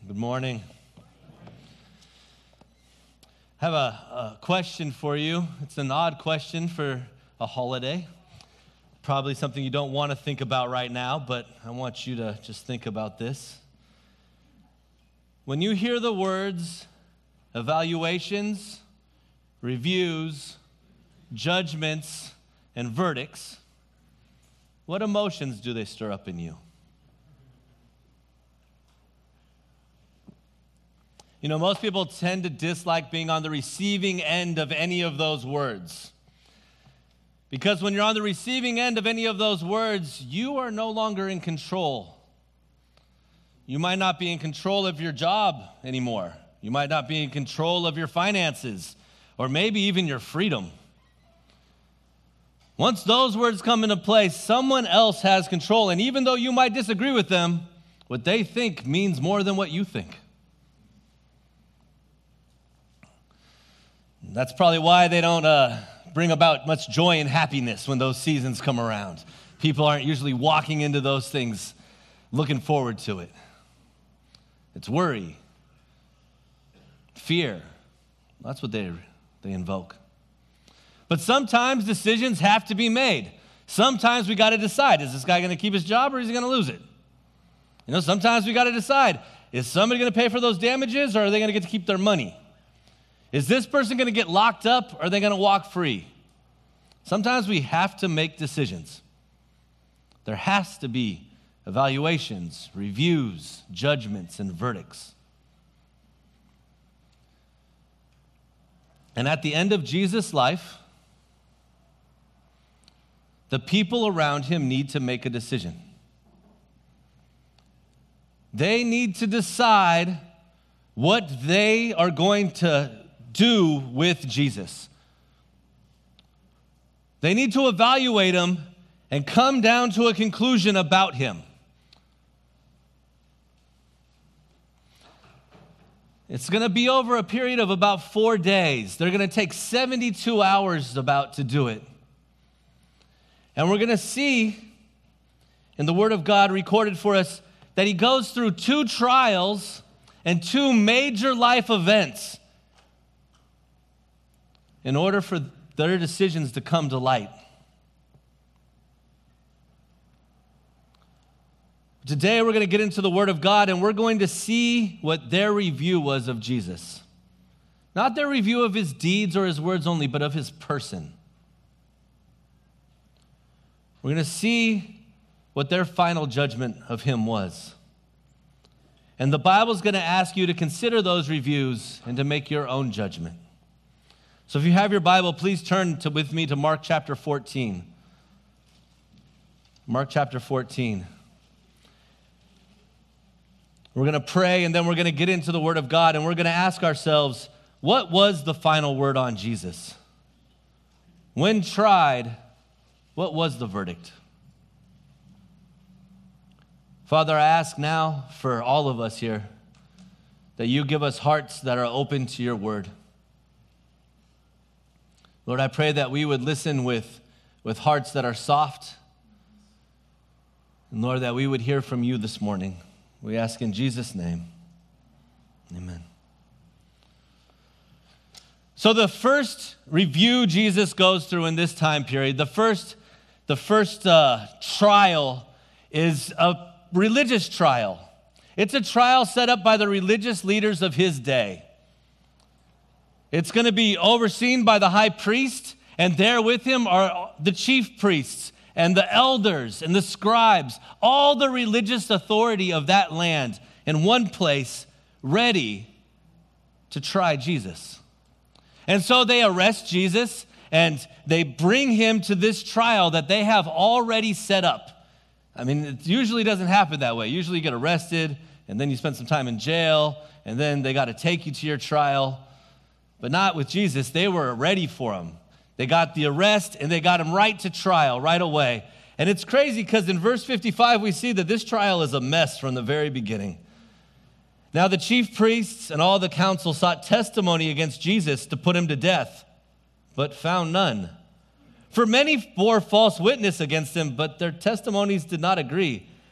Good morning. I have a question for you. It's an odd question for a holiday. Probably something you don't want to think about right now, but I want you to just think about this. When you hear the words evaluations, reviews, judgments, and verdicts, what emotions do they stir up in you? You know, most people tend to dislike being on the receiving end of any of those words. Because when you're on the receiving end of any of those words, you are no longer in control. You might not be in control of your job anymore. You might not be in control of your finances, or maybe even your freedom. Once those words come into play, someone else has control. And even though you might disagree with them, what they think means more than what you think. That's probably why they don't bring about much joy and happiness when those seasons come around. People aren't usually walking into those things looking forward to it. It's worry, fear. That's what they invoke. But sometimes decisions have to be made. Sometimes we got to decide, is this guy going to keep his job or is he going to lose it? You know, sometimes we got to decide, is somebody going to pay for those damages or are they going to get to keep their money? Is this person going to get locked up or are they going to walk free? Sometimes we have to make decisions. There has to be evaluations, reviews, judgments, and verdicts. And at the end of Jesus' life, the people around him need to make a decision. They need to decide what they are going to do with Jesus. They need to evaluate him and come down to a conclusion about him. It's going to be over a period of about 4 days. They're going to take 72 hours about to do it. And we're going to see in the Word of God recorded for us that he goes through 2 trials and 2 major life events in order for their decisions to come to light. Today we're going to get into the Word of God and we're going to see what their review was of Jesus. Not their review of his deeds or his words only, but of his person. We're going to see what their final judgment of him was. And the Bible's going to ask you to consider those reviews and to make your own judgment. So if you have your Bible, please turn with me to Mark chapter 14. Mark chapter 14. We're going to pray and then we're going to get into the Word of God and we're going to ask ourselves, what was the final word on Jesus? When tried, what was the verdict? Father, I ask now for all of us here that you give us hearts that are open to your word. Lord, I pray that we would listen with hearts that are soft. And Lord, that we would hear from you this morning. We ask in Jesus' name. Amen. So the first review Jesus goes through in this time period, the first trial is a religious trial. It's a trial set up by the religious leaders of his day. It's going to be overseen by the high priest, and there with him are the chief priests and the elders and the scribes, all the religious authority of that land in one place, ready to try Jesus. And so they arrest Jesus, and they bring him to this trial that they have already set up. I mean, it usually doesn't happen that way. Usually you get arrested, and then you spend some time in jail, and then they got to take you to your trial. But not with Jesus. They were ready for him. They got the arrest and they got him right to trial right away. And it's crazy because in verse 55 we see that this trial is a mess from the very beginning. Now the chief priests and all the council sought testimony against Jesus to put him to death, but found none. For many bore false witness against him, but their testimonies did not agree.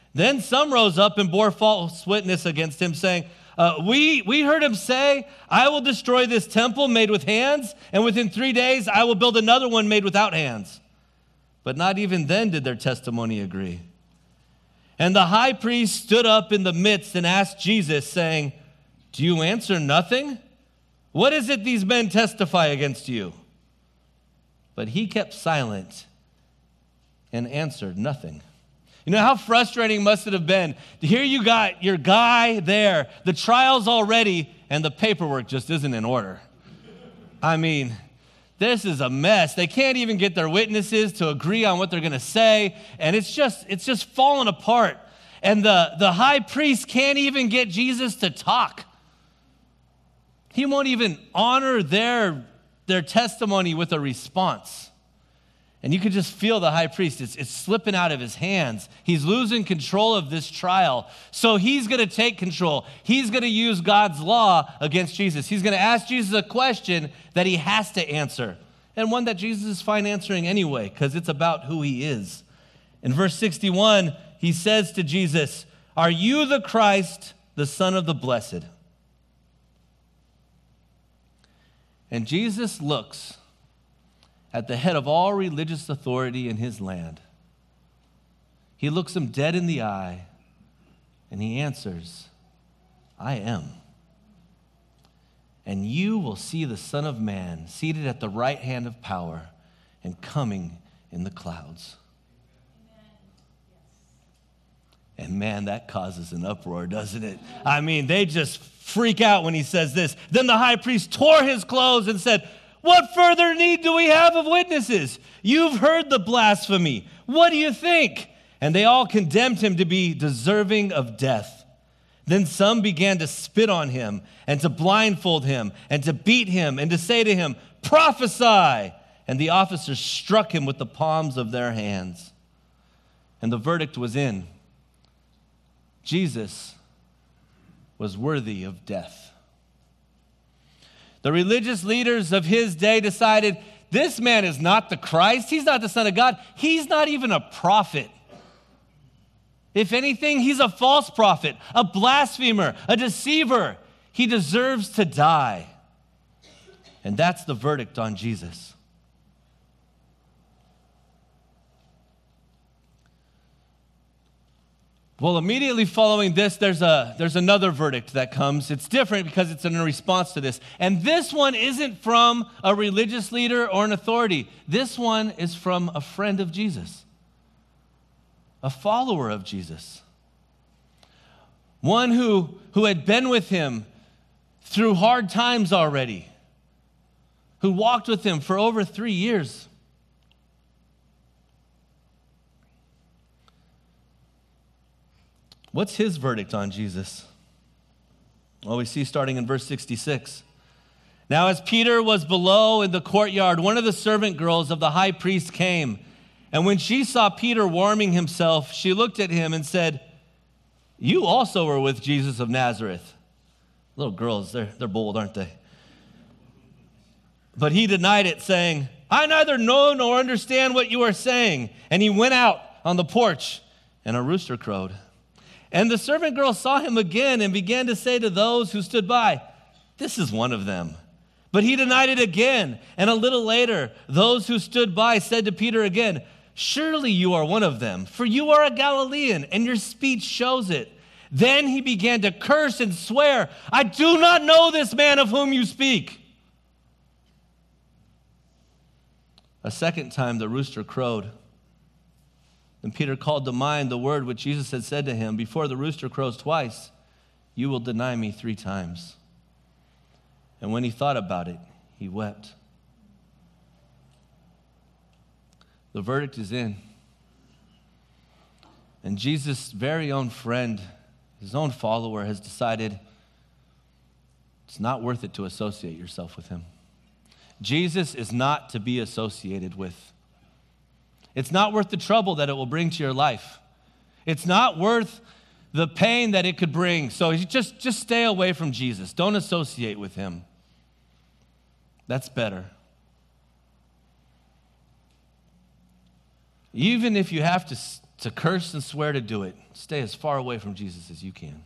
Then some rose up and bore false witness against him, saying, we heard him say, I will destroy this temple made with hands, and within 3 days I will build another one made without hands. But not even then did their testimony agree. And the high priest stood up in the midst and asked Jesus, saying, do you answer nothing? What is it these men testify against you? But he kept silent and answered nothing. You know how frustrating must it have been? Here you got your guy there, the trial's already, and the paperwork just isn't in order. I mean, this is a mess. They can't even get their witnesses to agree on what they're going to say, and it's just falling apart. And the high priest can't even get Jesus to talk. He won't even honor their testimony with a response. And you could just feel the high priest, it's slipping out of his hands. He's losing control of this trial. So he's going to take control. He's going to use God's law against Jesus. He's going to ask Jesus a question that he has to answer, and one that Jesus is fine answering anyway, because it's about who he is. In verse 61, he says to Jesus, are you the Christ, the Son of the Blessed? And Jesus looks at the head of all religious authority in his land. He looks him dead in the eye, and he answers, I am. And you will see the Son of Man seated at the right hand of power and coming in the clouds. And man, that causes an uproar, doesn't it? I mean, they just freak out when he says this. Then the high priest tore his clothes and said, what further need do we have of witnesses? You've heard the blasphemy. What do you think? And they all condemned him to be deserving of death. Then some began to spit on him and to blindfold him and to beat him and to say to him, prophesy. And the officers struck him with the palms of their hands. And the verdict was in. Jesus was worthy of death. The religious leaders of his day decided, this man is not the Christ. He's not the Son of God. He's not even a prophet. If anything, he's a false prophet, a blasphemer, a deceiver. He deserves to die. And that's the verdict on Jesus. Well, immediately following this, there's another verdict that comes. It's different because it's in response to this. And this one isn't from a religious leader or an authority. This one is from a friend of Jesus, a follower of Jesus, one who had been with him through hard times already, who walked with him for over 3 years. What's his verdict on Jesus? Well, we see starting in verse 66. Now, as Peter was below in the courtyard, one of the servant girls of the high priest came. And when she saw Peter warming himself, she looked at him and said, you also were with Jesus of Nazareth. Little girls, they're bold, aren't they? But he denied it, saying, I neither know nor understand what you are saying. And he went out on the porch, and a rooster crowed. And the servant girl saw him again and began to say to those who stood by, this is one of them. But he denied it again. And a little later, those who stood by said to Peter again, surely you are one of them, for you are a Galilean, and your speech shows it. Then he began to curse and swear, I do not know this man of whom you speak. A second time the rooster crowed. Then Peter called to mind the word which Jesus had said to him, before the rooster crows twice, you will deny me 3 times. And when he thought about it, he wept. The verdict is in. And Jesus' very own friend, his own follower, has decided it's not worth it to associate yourself with him. Jesus is not to be associated with. It's not worth the trouble that it will bring to your life. It's not worth the pain that it could bring. So just stay away from Jesus. Don't associate with him. That's better. Even if you have to to curse and swear to do it. Stay as far away from Jesus as you can.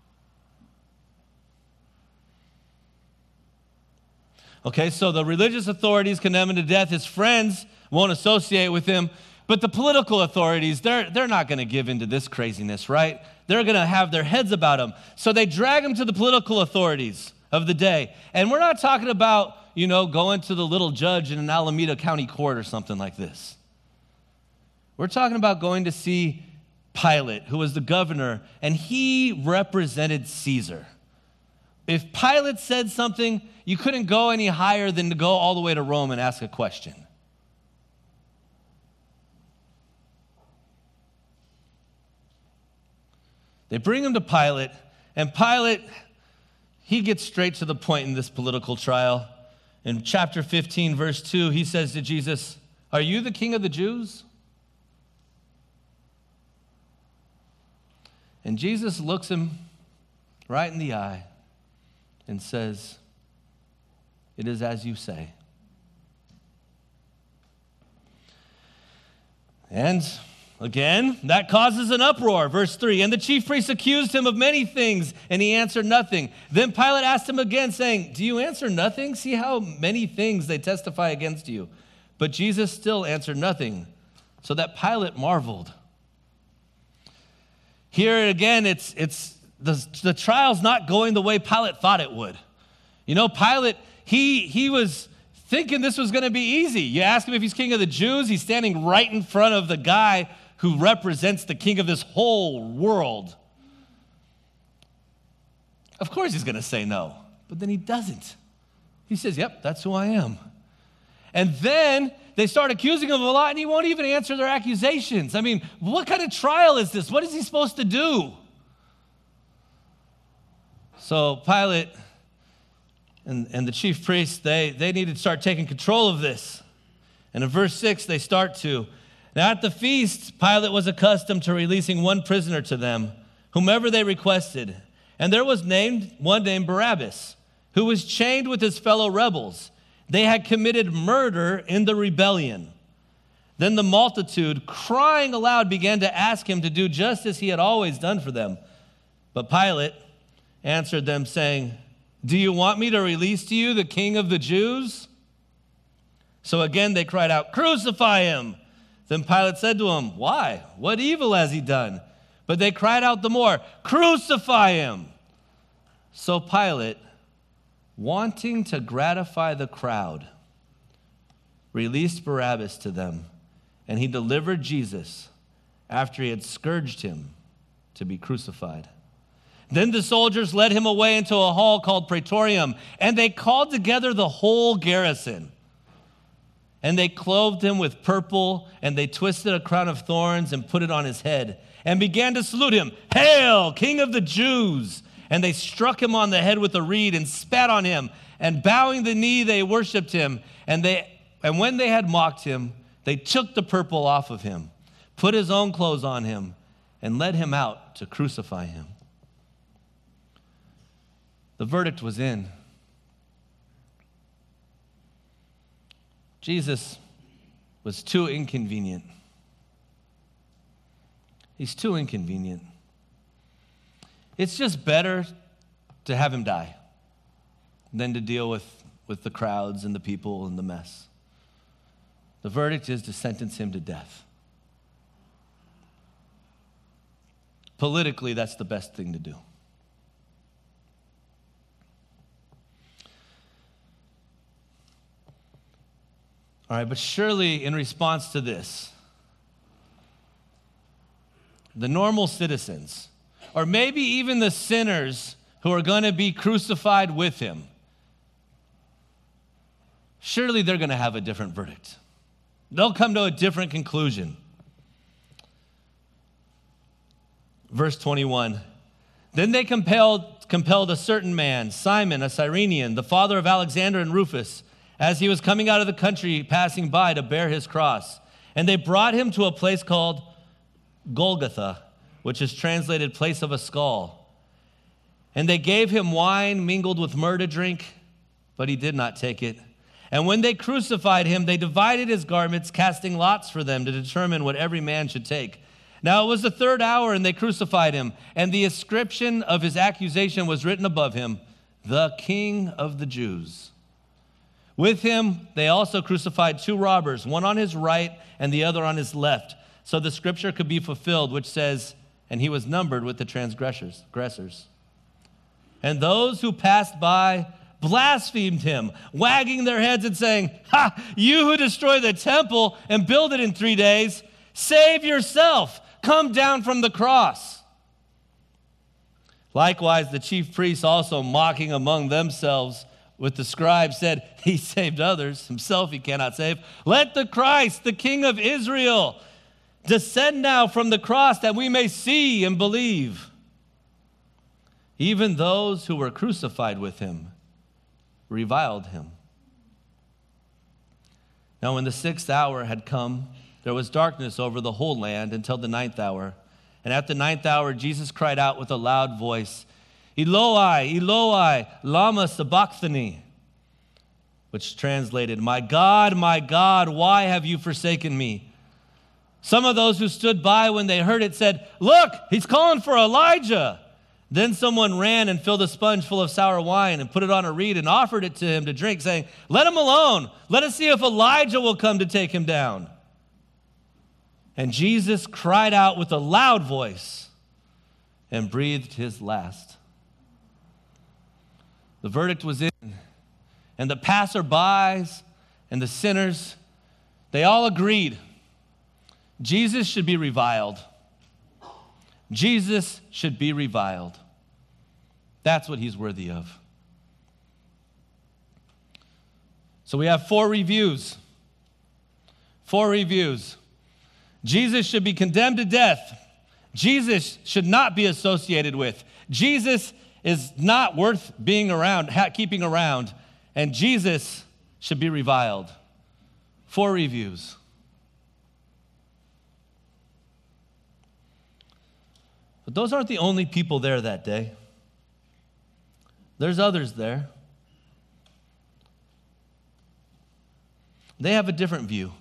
Okay, so the religious authorities condemn him to death. His friends won't associate with him. But the political authorities, they're not going to give into this craziness, right? They're going to have their heads about him. So they drag him to the political authorities of the day. And we're not talking about, going to the little judge in an Alameda County court or something like this. We're talking about going to see Pilate, who was the governor, and he represented Caesar. If Pilate said something, you couldn't go any higher than to go all the way to Rome and ask a question. They bring him to Pilate, and Pilate, he gets straight to the point in this political trial. In chapter 15, verse 2, he says to Jesus, "Are you the king of the Jews?" And Jesus looks him right in the eye and says, "It is as you say." And again, that causes an uproar. Verse 3, and the chief priests accused him of many things, and he answered nothing. Then Pilate asked him again, saying, "Do you answer nothing? See how many things they testify against you." But Jesus still answered nothing, so that Pilate marveled. Here again, it's the trial's not going the way Pilate thought it would. Pilate, he was thinking this was going to be easy. You ask him if he's king of the Jews, he's standing right in front of the guy who represents the king of this whole world. Of course he's going to say no, but then he doesn't. He says, "Yep, that's who I am." And then they start accusing him of a lot, and he won't even answer their accusations. I mean, what kind of trial is this? What is he supposed to do? So Pilate and the chief priests, they needed to start taking control of this. And in verse 6, they start to. Now at the feast, Pilate was accustomed to releasing one prisoner to them, whomever they requested. And there was one named Barabbas, who was chained with his fellow rebels. They had committed murder in the rebellion. Then the multitude, crying aloud, began to ask him to do just as he had always done for them. But Pilate answered them, saying, "Do you want me to release to you the king of the Jews?" So again they cried out, "Crucify him!" Then Pilate said to him, "Why? What evil has he done?" But they cried out the more, "Crucify him!" So Pilate, wanting to gratify the crowd, released Barabbas to them, and he delivered Jesus after he had scourged him to be crucified. Then the soldiers led him away into a hall called Praetorium, and they called together the whole garrison. And they clothed him with purple, and they twisted a crown of thorns and put it on his head, and began to salute him, "Hail, King of the Jews!" And they struck him on the head with a reed and spat on him, and bowing the knee, they worshipped him. And when they had mocked him, they took the purple off of him, put his own clothes on him, and led him out to crucify him. The verdict was in. Jesus was too inconvenient. He's too inconvenient. It's just better to have him die than to deal with the crowds and the people and the mess. The verdict is to sentence him to death. Politically, that's the best thing to do. All right, but surely in response to this, the normal citizens, or maybe even the sinners who are going to be crucified with him, surely they're going to have a different verdict. They'll come to a different conclusion. Verse 21, then they compelled a certain man, Simon, a Cyrenian, the father of Alexander and Rufus, as he was coming out of the country, passing by to bear his cross. And they brought him to a place called Golgotha, which is translated place of a skull. And they gave him wine mingled with myrrh to drink, but he did not take it. And when they crucified him, they divided his garments, casting lots for them to determine what every man should take. Now it was the third hour, and they crucified him, and the inscription of his accusation was written above him, "The King of the Jews." With him they also crucified two robbers, one on his right and the other on his left, so the scripture could be fulfilled, which says, "And he was numbered with the transgressors." And those who passed by blasphemed him, wagging their heads and saying, "Ha! You who destroy the temple and build it in 3 days, save yourself. Come down from the cross." Likewise, the chief priests also, mocking among themselves with the scribes, said, "He saved others, himself he cannot save. Let the Christ, the King of Israel, descend now from the cross that we may see and believe." Even those who were crucified with him reviled him. Now when the 6th hour had come, there was darkness over the whole land until the 9th hour. And at the 9th hour, Jesus cried out with a loud voice, "Eloi, Eloi, lama sabachthani," which translated, my God, why have you forsaken me?" Some of those who stood by when they heard it said, "Look, he's calling for Elijah." Then someone ran and filled a sponge full of sour wine and put it on a reed and offered it to him to drink, saying, "Let him alone. Let us see if Elijah will come to take him down." And Jesus cried out with a loud voice and breathed his last. The verdict was in, and the passerbys and the sinners, they all agreed Jesus should be reviled. Jesus should be reviled. That's what he's worthy of. So we have 4 reviews. 4 reviews. Jesus should be condemned to death. Jesus should not be associated with. Jesus is not worth being around, keeping around. And Jesus should be reviled. 4 reviews. But those aren't the only people there that day. There's others there. They have a different view.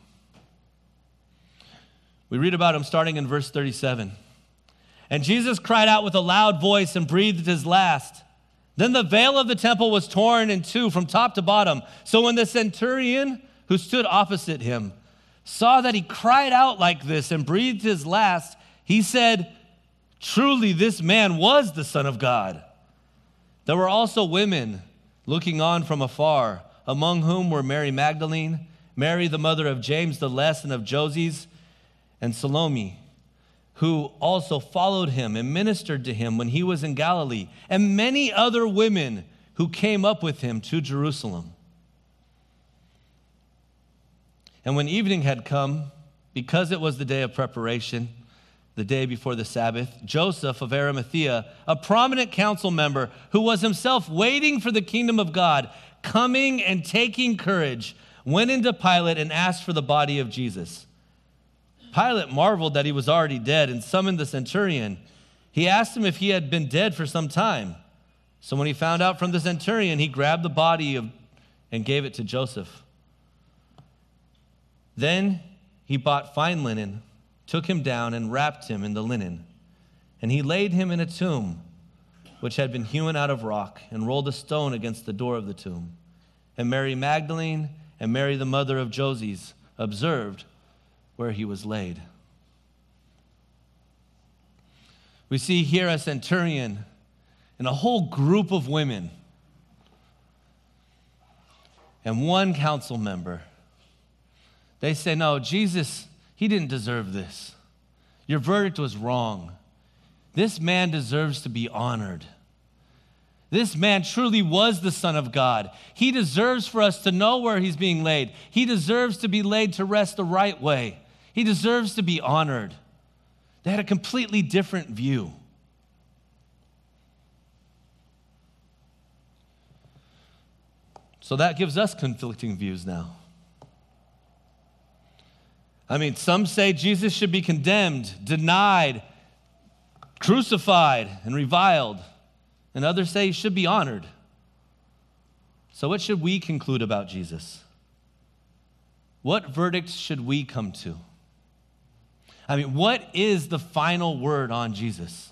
We read about him starting in verse 37. And Jesus cried out with a loud voice and breathed his last. Then the veil of the temple was torn in two from top to bottom. So when the centurion who stood opposite him saw that he cried out like this and breathed his last, he said, "Truly this man was the Son of God." There were also women looking on from afar, among whom were Mary Magdalene, Mary the mother of James the Less and of Joses, and Salome, who also followed him and ministered to him when he was in Galilee, and many other women who came up with him to Jerusalem. And when evening had come, because it was the day of preparation, the day before the Sabbath, Joseph of Arimathea, a prominent council member who was himself waiting for the kingdom of God, coming and taking courage, went into Pilate and asked for the body of Jesus. Pilate marveled that he was already dead and summoned the centurion. He asked him if he had been dead for some time. So when he found out from the centurion, he grabbed the body and gave it to Joseph. Then he bought fine linen, took him down and wrapped him in the linen. And he laid him in a tomb, which had been hewn out of rock, and rolled a stone against the door of the tomb. And Mary Magdalene and Mary the mother of Joses observed where he was laid. We see here a centurion and a whole group of women and one council member. They say, "No, Jesus, he didn't deserve this. Your verdict was wrong. This man deserves to be honored. This man truly was the Son of God. He deserves for us to know where he's being laid. He deserves to be laid to rest the right way. He deserves to be honored." They had a completely different view. So that gives us conflicting views now. I mean, some say Jesus should be condemned, denied, crucified, and reviled. And others say he should be honored. So what should we conclude about Jesus? What verdict should we come to? I mean, what is the final word on Jesus?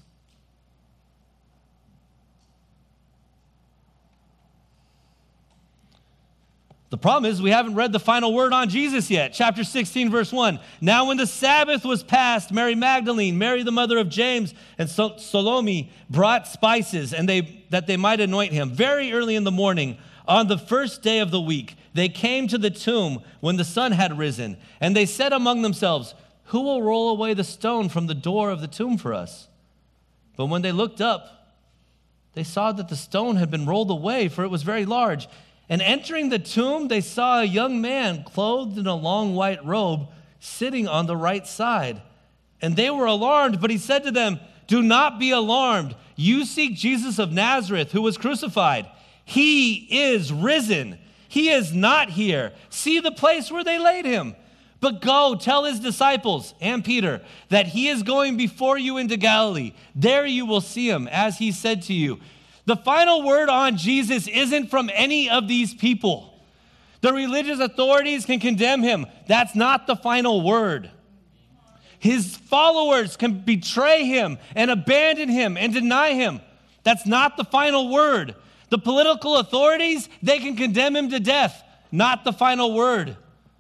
The problem is we haven't read the final word on Jesus yet. Chapter 16, verse 1. Now when the Sabbath was past, Mary Magdalene, Mary the mother of James, and Salome brought spices that they might anoint him. Very early in the morning, on the first day of the week, they came to the tomb when the sun had risen. And they said among themselves, who will roll away the stone from the door of the tomb for us? But when they looked up, they saw that the stone had been rolled away, for it was very large. And entering the tomb, they saw a young man clothed in a long white robe sitting on the right side. And they were alarmed, but he said to them, do not be alarmed. You seek Jesus of Nazareth, who was crucified. He is risen. He is not here. See the place where they laid him. But go tell his disciples and Peter that he is going before you into Galilee. There you will see him, as he said to you. The final word on Jesus isn't from any of these people. The religious authorities can condemn him. That's not the final word. His followers can betray him and abandon him and deny him. That's not the final word. The political authorities, they can condemn him to death. Not the final word.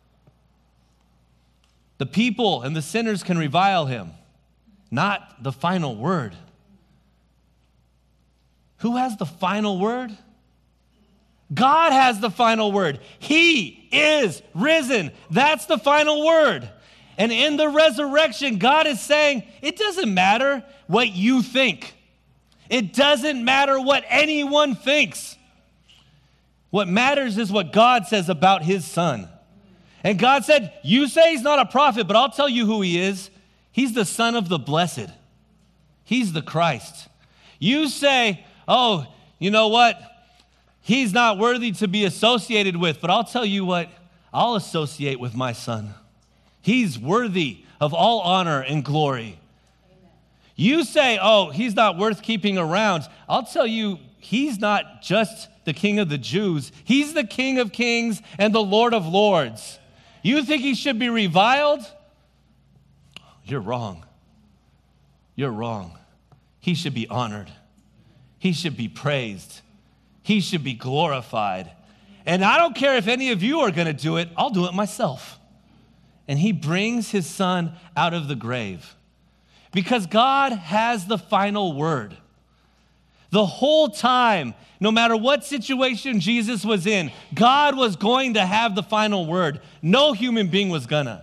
The people and the sinners can revile him. Not the final word. Who has the final word? God has the final word. He is risen. That's the final word. And in the resurrection, God is saying, it doesn't matter what you think. It doesn't matter what anyone thinks. What matters is what God says about his son. And God said, you say he's not a prophet, but I'll tell you who he is. He's the Son of the Blessed. He's the Christ. You say, oh, you know what? He's not worthy to be associated with, but I'll tell you what, I'll associate with my son. He's worthy of all honor and glory. Amen. You say, oh, he's not worth keeping around. I'll tell you, he's not just the King of the Jews. He's the King of Kings and the Lord of Lords. You think he should be reviled? You're wrong. You're wrong. He should be honored. He should be praised. He should be glorified. And I don't care if any of you are going to do it. I'll do it myself. And he brings his son out of the grave. Because God has the final word. The whole time, no matter what situation Jesus was in, God was going to have the final word. No human being was gonna.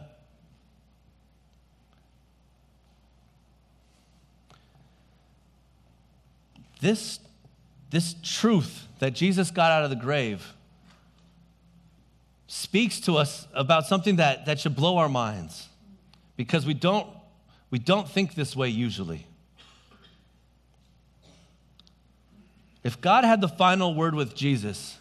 This truth that Jesus got out of the grave speaks to us about something that should blow our minds, because we don't think this way usually. If God had the final word with Jesus,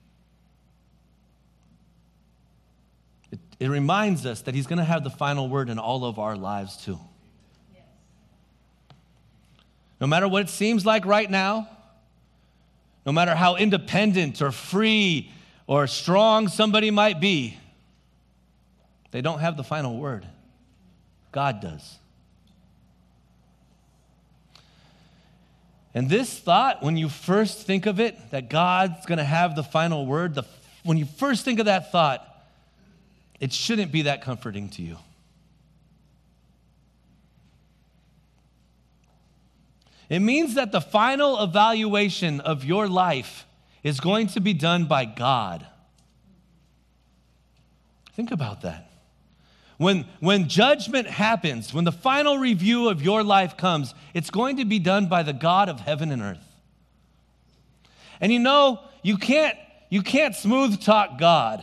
it reminds us that he's going to have the final word in all of our lives too. Yes. No matter what it seems like right now, no matter how independent or free or strong somebody might be, they don't have the final word. God does. And this thought, when you first think of it, that God's going to have the final word, when you first think of that thought, it shouldn't be that comforting to you. It means that the final evaluation of your life is going to be done by God. Think about that. When judgment happens, when the final review of your life comes, it's going to be done by the God of heaven and earth. And you know, you can't smooth talk God.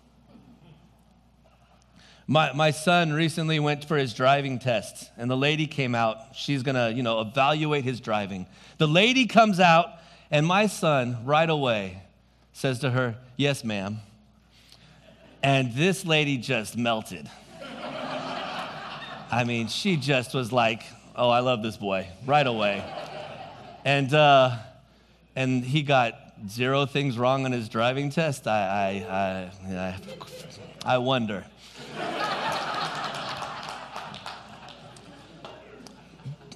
My son recently went for his driving test, and the lady came out. She's going to, evaluate his driving. The lady comes out, and my son right away says to her, "Yes, ma'am." And this lady just melted. I mean, she just was like, "Oh, I love this boy," right away. And he got 0 things wrong on his driving test. I wonder.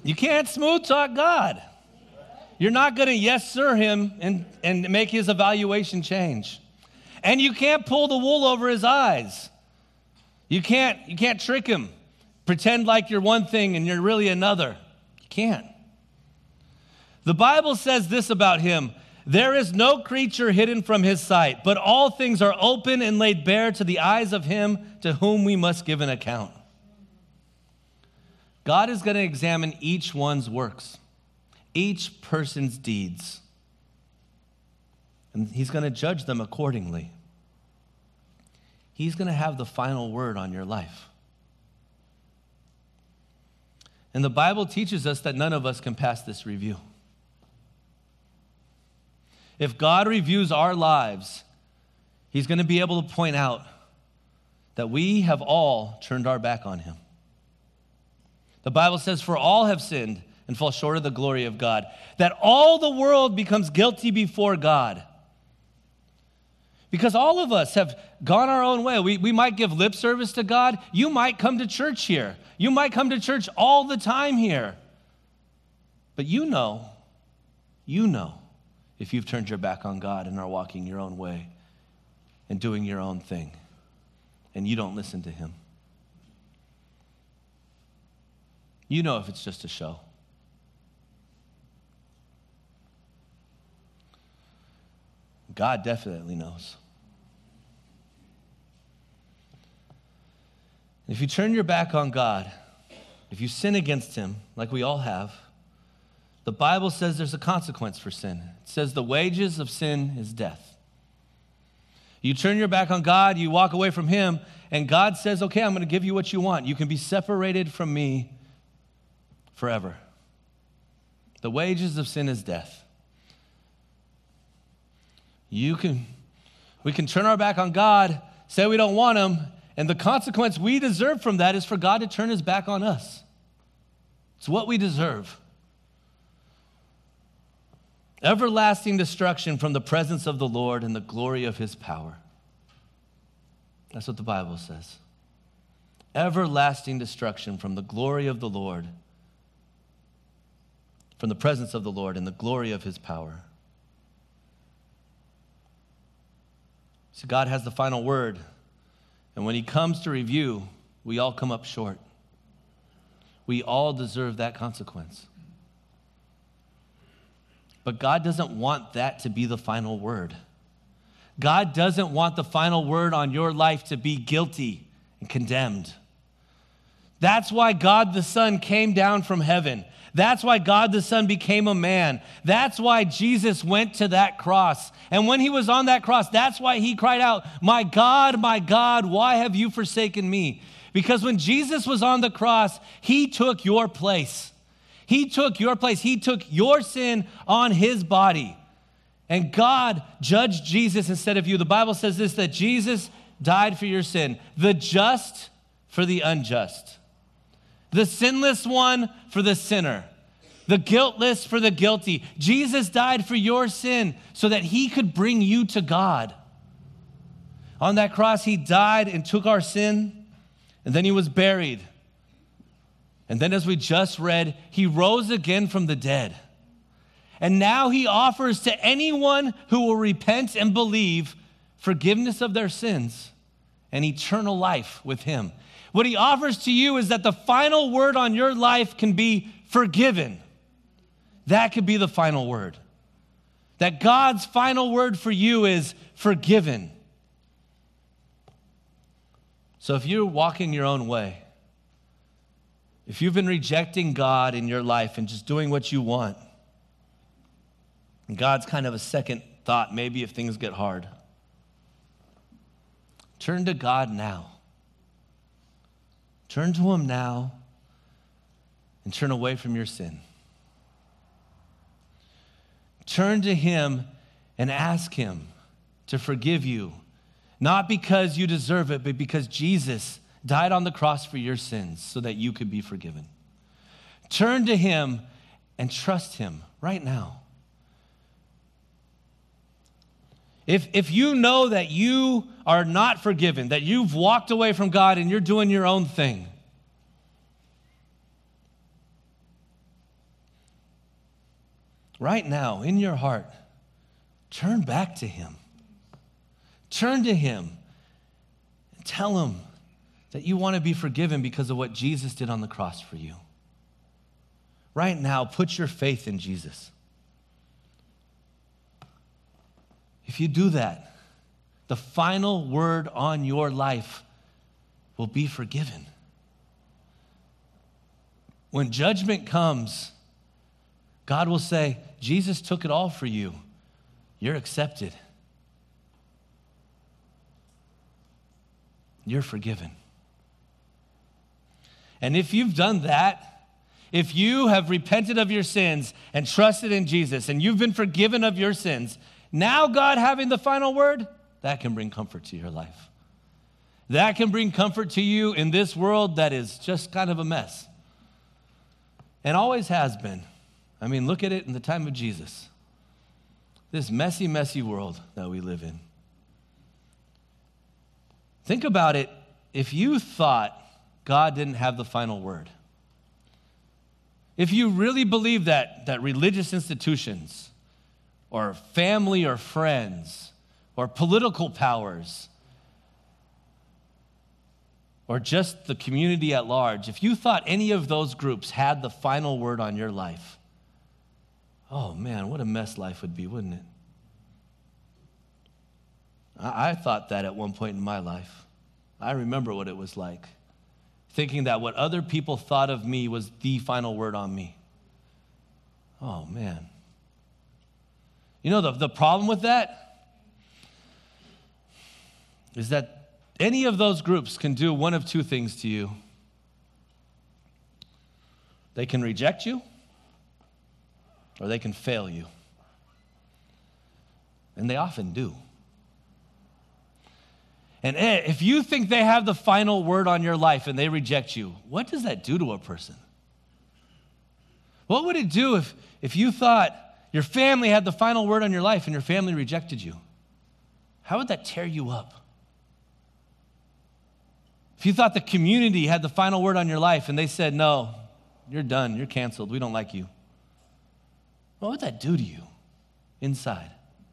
You can't smooth talk God. You're not going to yes sir him and make his evaluation change. And you can't pull the wool over his eyes. You can't trick him. Pretend like you're one thing and you're really another. You can't. The Bible says this about him: there is no creature hidden from his sight, but all things are open and laid bare to the eyes of him to whom we must give an account. God is going to examine each one's works, each person's deeds, and he's going to judge them accordingly. He's going to have the final word on your life. And the Bible teaches us that none of us can pass this review. If God reviews our lives, he's going to be able to point out that we have all turned our back on him. The Bible says, for all have sinned and fall short of the glory of God, that all the world becomes guilty before God. Because all of us have gone our own way. We might give lip service to God. You might come to church here. You might come to church all the time here. But you know, if you've turned your back on God and are walking your own way and doing your own thing, and you don't listen to him. You know if it's just a show. God definitely knows. If you turn your back on God, if you sin against him, like we all have, the Bible says there's a consequence for sin. It says the wages of sin is death. You turn your back on God, you walk away from him, and God says, okay, I'm going to give you what you want. You can be separated from me forever. The wages of sin is death. We can turn our back on God, say we don't want him, and the consequence we deserve from that is for God to turn his back on us. It's what we deserve. Everlasting destruction from the presence of the Lord and the glory of his power. That's what the Bible says. Everlasting destruction from the glory of the Lord, from the presence of the Lord and the glory of his power. So God has the final word. And when he comes to review, we all come up short. We all deserve that consequence. But God doesn't want that to be the final word. God doesn't want the final word on your life to be guilty and condemned. That's why God the Son came down from heaven. That's why God the Son became a man. That's why Jesus went to that cross. And when he was on that cross, that's why he cried out, my God, why have you forsaken me? Because when Jesus was on the cross, he took your place. He took your place. He took your sin on his body. And God judged Jesus instead of you. The Bible says this, that Jesus died for your sin, the just for the unjust, the sinless one for the sinner, the guiltless for the guilty. Jesus died for your sin so that he could bring you to God. On that cross, he died and took our sin, and then he was buried. And then, as we just read, he rose again from the dead. And now he offers to anyone who will repent and believe forgiveness of their sins and eternal life with him. What he offers to you is that the final word on your life can be forgiven. That could be the final word. That God's final word for you is forgiven. So if you're walking your own way, if you've been rejecting God in your life and just doing what you want, and God's kind of a second thought, maybe if things get hard, turn to God now. Turn to him now and turn away from your sin. Turn to him and ask him to forgive you, not because you deserve it, but because Jesus died on the cross for your sins so that you could be forgiven. Turn to him and trust him right now. If you know that you are not forgiven, that you've walked away from God and you're doing your own thing, right now in your heart, turn back to him. Turn to him and tell him that you want to be forgiven because of what Jesus did on the cross for you. Right now, put your faith in Jesus. If you do that, the final word on your life will be forgiven. When judgment comes, God will say, Jesus took it all for you. You're accepted. You're forgiven. And if you've done that, if you have repented of your sins and trusted in Jesus and you've been forgiven of your sins, now God having the final word, that can bring comfort to your life. That can bring comfort to you in this world that is just kind of a mess. And always has been. I mean, look at it in the time of Jesus. This messy, messy world that we live in. Think about it. If you thought God didn't have the final word, if you really believe that religious institutions or family or friends or political powers or just the community at large, if you thought any of those groups had the final word on your life, oh man, what a mess life would be, wouldn't it? I thought that at one point in my life. I remember what it was like, thinking that what other people thought of me was the final word on me. Oh man. You know, the problem with that is that any of those groups can do one of two things to you. They can reject you, or they can fail you. And they often do. And if you think they have the final word on your life and they reject you, what does that do to a person? What would it do if you thought your family had the final word on your life and your family rejected you? How would that tear you up? If you thought the community had the final word on your life and they said, no, you're done, you're canceled, we don't like you. What would that do to you inside?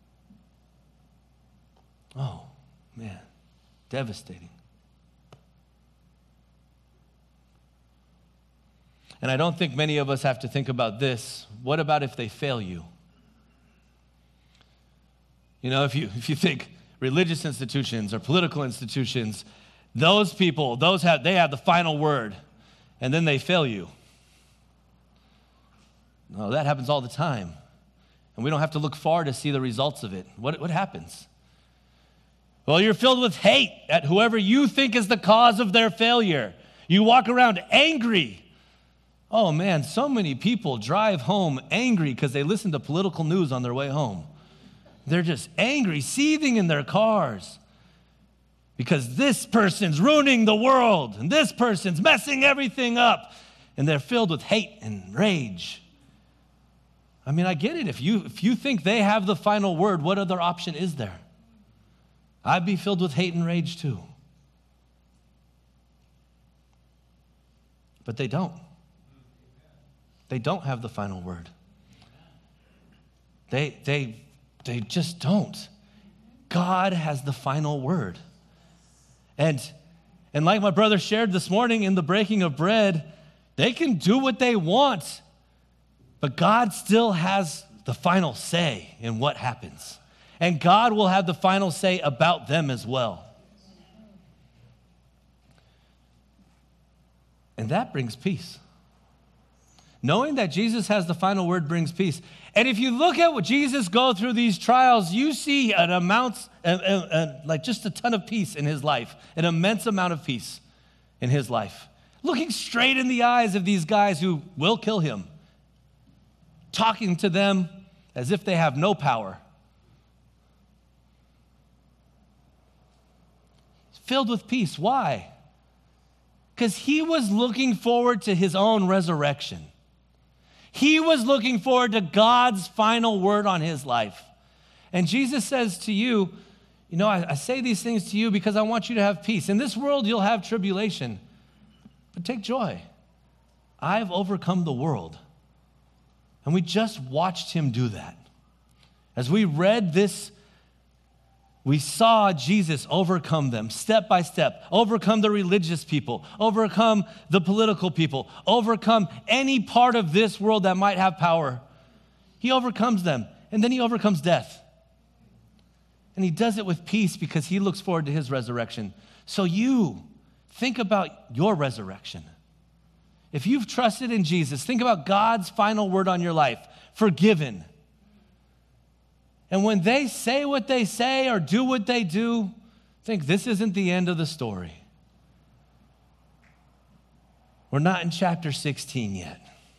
Oh, man, devastating. And I don't think many of us have to think about this. What about if they fail you? You know, if you think religious institutions or political institutions, those people, they have the final word, and then they fail you. No, that happens all the time. And we don't have to look far to see the results of it. What happens? Well, you're filled with hate at whoever you think is the cause of their failure. You walk around angry. Oh man, so many people drive home angry because they listen to political news on their way home. They're just angry, seething in their cars because this person's ruining the world and this person's messing everything up, and they're filled with hate and rage. I mean, I get it. If you think they have the final word, what other option is there? I'd be filled with hate and rage too. But they don't. They don't have the final word. They just don't. God has the final word. And like my brother shared this morning in the breaking of bread, they can do what they want, but God still has the final say in what happens. And God will have the final say about them as well. And that brings peace. Knowing that Jesus has the final word brings peace. And if you look at what Jesus go through these trials, you see an amount, like just a ton of peace in his life, an immense amount of peace in his life. Looking straight in the eyes of these guys who will kill him, talking to them as if they have no power. Filled with peace. Why? Because he was looking forward to his own resurrection. He was looking forward to God's final word on his life. And Jesus says to you, you know, I say these things to you because I want you to have peace. In this world, you'll have tribulation, but take joy. I've overcome the world. And we just watched him do that. As we read this, we saw Jesus overcome them step by step, overcome the religious people, overcome the political people, overcome any part of this world that might have power. He overcomes them, and then he overcomes death. And he does it with peace because he looks forward to his resurrection. So you think about your resurrection. If you've trusted in Jesus, think about God's final word on your life, forgiven. And when they say what they say or do what they do, think this isn't the end of the story. We're not in chapter 16 yet.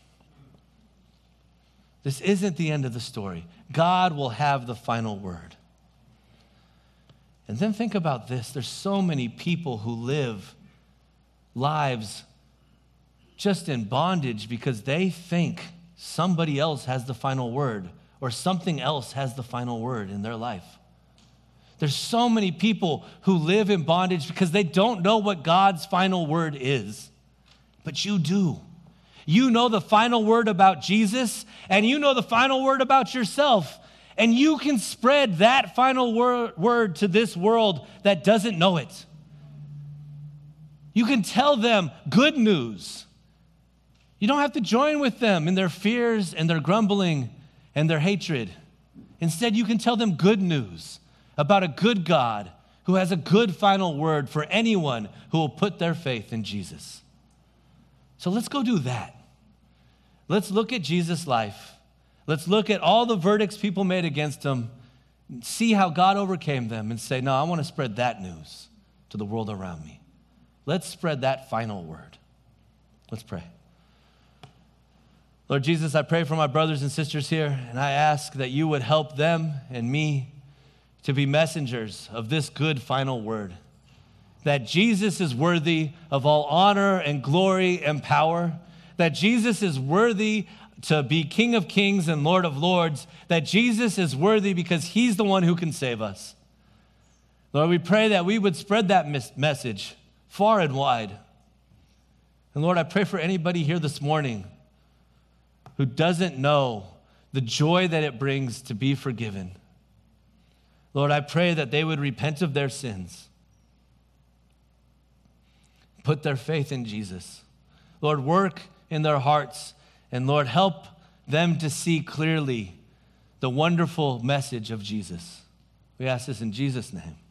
This isn't the end of the story. God will have the final word. And then think about this. There's so many people who live lives just in bondage because they think somebody else has the final word or something else has the final word in their life. There's so many people who live in bondage because they don't know what God's final word is. But you do. You know the final word about Jesus, and you know the final word about yourself. And you can spread that final word to this world that doesn't know it. You can tell them good news. You don't have to join with them in their fears and their grumbling and their hatred. Instead, you can tell them good news about a good God who has a good final word for anyone who will put their faith in Jesus. So let's go do that. Let's look at Jesus' life. Let's look at all the verdicts people made against him, see how God overcame them, and say, no, I want to spread that news to the world around me. Let's spread that final word. Let's pray. Lord Jesus, I pray for my brothers and sisters here, and I ask that you would help them and me to be messengers of this good final word, that Jesus is worthy of all honor and glory and power, that Jesus is worthy to be King of Kings and Lord of Lords, that Jesus is worthy because he's the one who can save us. Lord, we pray that we would spread that message far and wide. And Lord, I pray for anybody here this morning who doesn't know the joy that it brings to be forgiven. Lord, I pray that they would repent of their sins, put their faith in Jesus. Lord, work in their hearts. And Lord, help them to see clearly the wonderful message of Jesus. We ask this in Jesus' name.